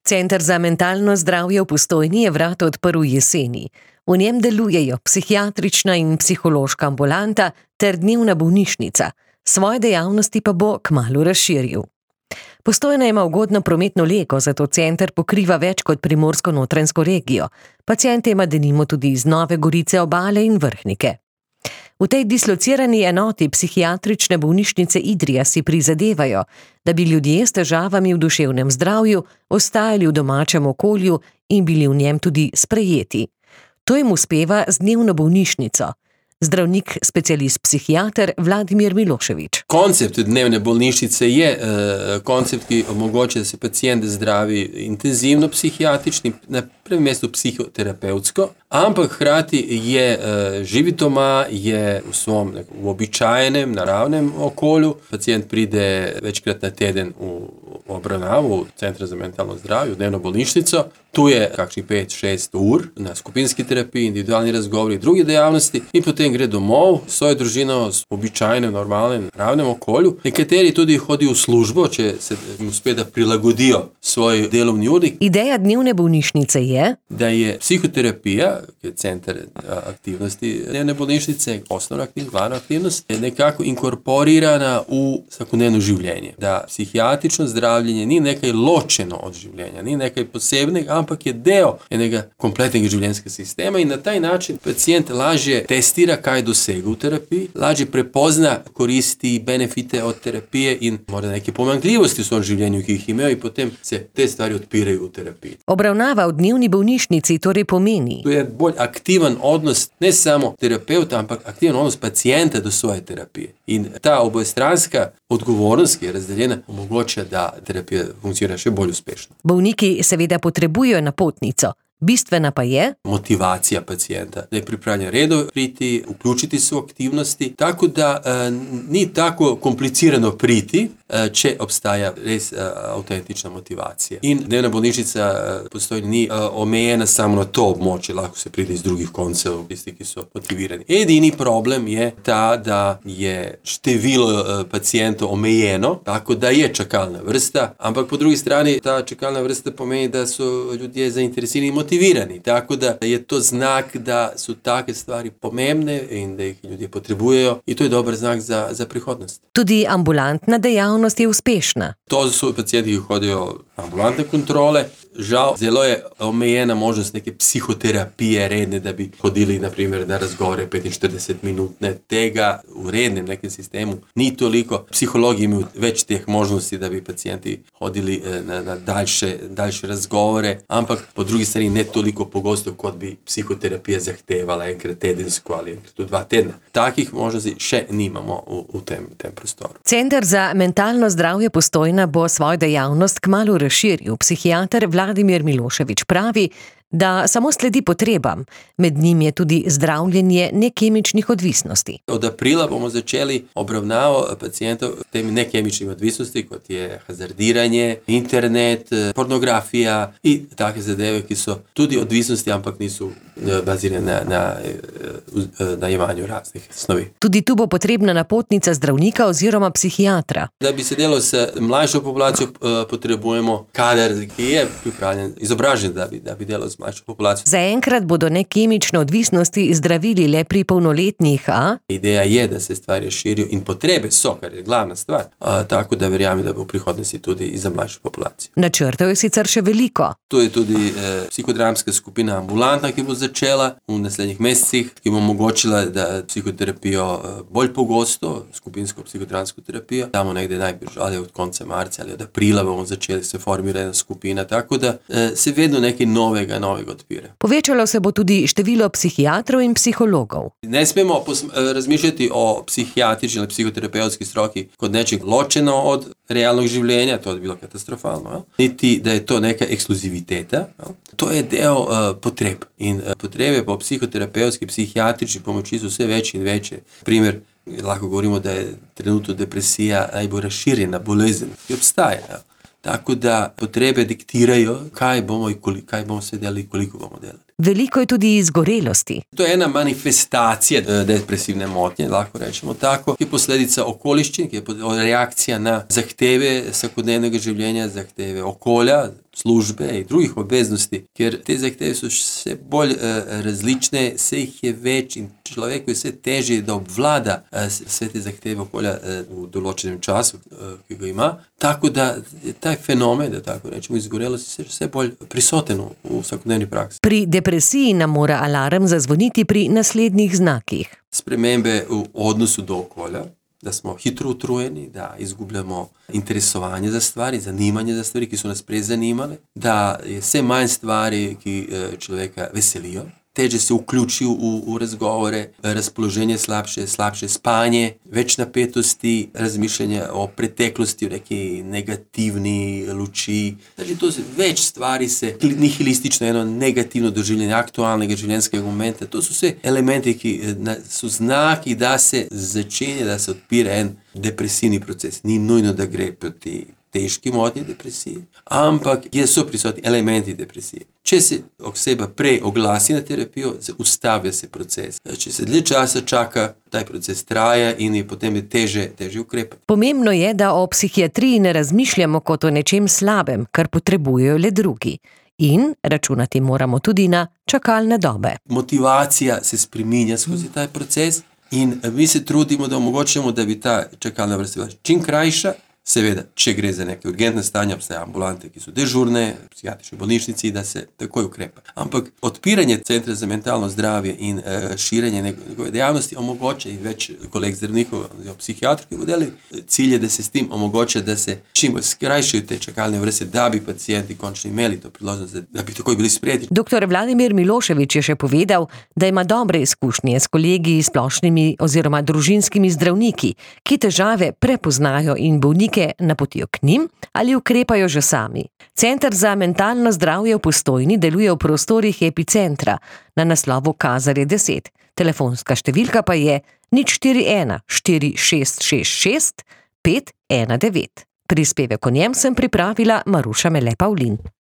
Center za mentalno zdravje v Postojni je vrata odprl jeseni. V njem delujejo psihiatrična in psihološka ambulanta ter dnevna bolnišnica. Svoje dejavnosti pa bo kmalu razširil. Postojna ima ugodno prometno lego, zato center pokriva več kot primorsko-notranjsko regijo. Paciente ima denimo tudi iz Nove Gorice, Obale in Vrhnike. V tej dislocirani enoti psihiatrične bolnišnice Idrija si prizadevajo, da bi ljudje s težavami v duševnem zdravju ostajali v domačem okolju in bili v njem tudi sprejeti. To jim uspeva z dnevno bolnišnico. Zdravnik, specialist psihiater Vladimir Milošević. Koncept dnevne bolnišnice je koncept, ki omogoča, da se pacient zdravi intenzivno psihiatrični, na prvem mestu psihoterapevtsko, ampak hkrati je živi doma, je v svom običajnem, naravnem okolju. Pacient pride večkrat na teden v obravnavu v Centru za mentalno zdravje, v dnevno bolnišnico. Tu je kakšnih 5-6 ur na skupinski terapiji, individualni razgovori in druge dejavnosti in potem gre domov s svojo družino v običajnem, normalnem, naravnem okolju. Nekateri tudi hodijo v službo, če se jim uspe, da prilagodijo svoj delovni urnik. Ideja dnevne bolnišnice je, da je psihoterapija, ki je center aktivnosti dnevne bolnišnice, osnovna aktivnost, glavna aktivnost, je nekako inkorporirana v vsakodnevno življenje. Da psihiatrično zdravljenje ni nekaj ločeno od življenja, ni nekaj posebnega, ampak je del enega kompletnega življenjskega sistema in na taj način pacient lažje testira, kaj dosega v terapiji, lažje prepozna koristi, benefite od terapije in morda neke pomanjkljivosti v svojem življenju, ki jih imajo in potem se te stvari odpirajo v terapiji. Obravnava v dnevni bolnišnici torej pomeni. To je bolj aktiven odnos, ne samo terapeuta, ampak aktiven odnos pacienta do svoje terapije. In ta obojestranska odgovornost, ki je razdeljena, omogoča, da terapija funkcionira še bolj uspešno. Bolniki seveda potrebujejo napotnico. Bistvena pa je motivacija pacijenta, da je pripravljen redno priti, vključiti se v aktivnosti, tako da ni tako komplicirano priti, če obstaja res avtentična motivacija. In dnevna bolnišnica Postojni ni omejena samo na to območje, lahko se pride iz drugih koncev, tisti, ki so motivirani. Edini problem je ta, da je število pacijentov omejeno, tako da je čakalna vrsta, ampak po drugi strani ta čakalna vrsta pomeni, da so ljudje zainteresirani in motivirani, tako da je to znak, da so take stvari pomembne in da jih ljudje potrebujejo in to je dober znak za prihodnost. Tudi ambulantna dejavnost je uspešna. To so pacijenti, ki hodijo ambulantne kontrole. Žal, zelo je omejena možnost neke psihoterapije redne, da bi hodili naprimer na razgovore 45 minutne. Tega v rednem nekem sistemu ni toliko. Psihologi imajo več teh možnosti, da bi pacijenti hodili na daljše razgovore, ampak po drugi strani ne toliko pogosto, kot bi psihoterapija zahtevala enkrat tedensko ali enkrat v 2 tedna. Takih možnosti še nimamo v tem prostoru. Center za mentalno zdravje Postojna bo svojo dejavnost kmalu razširil. Psihiater Vladimir Milošević pravi, da samo sledi potrebam. Med njim je tudi zdravljenje nekemičnih odvisnosti. Od aprila bomo začeli obravnavo pacijentov s temi nekemičnimi odvisnosti, kot je hazardiranje, internet, pornografija in take zadeve, ki so tudi odvisnosti, ampak niso bazirane na jemanju raznih snovi. Tudi tu bo potrebna napotnica zdravnika oziroma psihiatra. Da bi se delo s mlajšo populacijo, potrebujemo kader, ki je pripravljen, izobražen, da bi delo z mlajšo populacijo. Zaenkrat bodo nekemične odvisnosti zdravili le pri polnoletnih, a? Ideja je, da se stvari širijo in potrebe so, kar je glavna stvar. Tako da verjamem, da bo v prihodnosti tudi i za mlajšo populacijo. Načrtov je sicer še veliko. To je tudi psihodramska skupina ambulantna, ki bo začela v naslednjih mesecih, ki bo omogočila, da psihoterapijo bolj pogosto, skupinsko psihodramsko terapijo, damo negde najbrž ali od konca marca ali od aprila bomo začeli se formirati skupina, tako da se vedno nekaj novega odpira. Povečalo se bo tudi število psihiatrov in psihologov. Ne smemo razmišljati o psihiatrični ali psihoterapevtski stroki kot nečeg ločeno od realnog življenja, to je bilo katastrofalno. Niti da je to neka ekskluziviteta. To je del potreb. In potrebe po psihoterapevtski, psihiatrični pomoči so vse večje in večje. Primer, lahko govorimo, da je trenutno depresija najbolj razširjena bolezen, ki obstaja. Tako da potrebe diktirajo, kaj bomo sve delali i koliko bomo delali. Veliko je tudi izgorelosti. To je ena manifestacija depresivne motnje, lahko rečemo tako, ki je posledica okoliščin, ki je reakcija na zahteve vsakodnevnega življenja, zahteve okolja, službe in drugih obveznosti, ker te zahteve so vse bolj različne, vse jih je več in človeku je vse težje, da obvlada vse te zahteve okolja v določenem času, ki ga ima. Tako da je taj fenomen, da tako rečemo, izgorelosti vse bolj prisoten v vsakodnevni praksi. Pri depresiji nam mora alarm zazvoniti pri naslednjih znakih. Spremembe v odnosu do okolja, da smo hitro utrujeni, da izgubljamo interesovanje za stvari, zanimanje za stvari, ki so nas prej zanimale, da je vse manj stvari, ki človeka veselijo, teže se vključi v razgovore, razpoloženje slabše spanje, več napetosti, razmišljanje o preteklosti, o neki negativni luči. Znači, to več stvari se nihilistično, eno negativno doživljanje aktualnega življenjskega momenta. To so vse elementi, ki so znaki, da se začenja, da se odpira en depresivni proces. Ni nujno, da gre proti težki motnji depresije, ampak so prisotni elementi depresije. Če se oseba prej oglasi na terapijo, ustavlja se proces. Če se dlje časa čaka, taj proces traja in je potem teže ukrepati. Pomembno je, da o psihiatriji ne razmišljamo kot o nečem slabem, kar potrebujejo le drugi. In računati moramo tudi na čakalne dobe. Motivacija se spreminja skozi taj proces in mi se trudimo, da omogočimo, da bi ta čakalna vrsta bila čim krajša. Seveda, če gre za neke urgentne stanja, obstajajo ambulante, ki so dežurne, psihiatrični bolnišnici, da se takoj ukrepa. Ampak odpiranje centra za mentalno zdravje in širenje njegove dejavnosti omogoča in več koleg zdravnikov, psihiatrov, cilj je, da se s tem omogoča, da se čim bolj skrajšajo te čakalne vrste, da bi pacijenti končno imeli to priložnost, da bi takoj bili sprejeti. Dr. Vladimir Milošević je še povedal, da ima dobre izkušnje s kolegi, splošnimi oziroma družinskimi zdravniki, ki težave prepoznajo in bolnike napotijo k njim ali ukrepajo že sami. Center za mentalno zdravje v Postojni deluje v prostorih Epicentra na naslovu Kazarje 10. Telefonska številka pa je 041 4666 519. Prispevek o njem sem pripravila Maruša Mele Pavlin.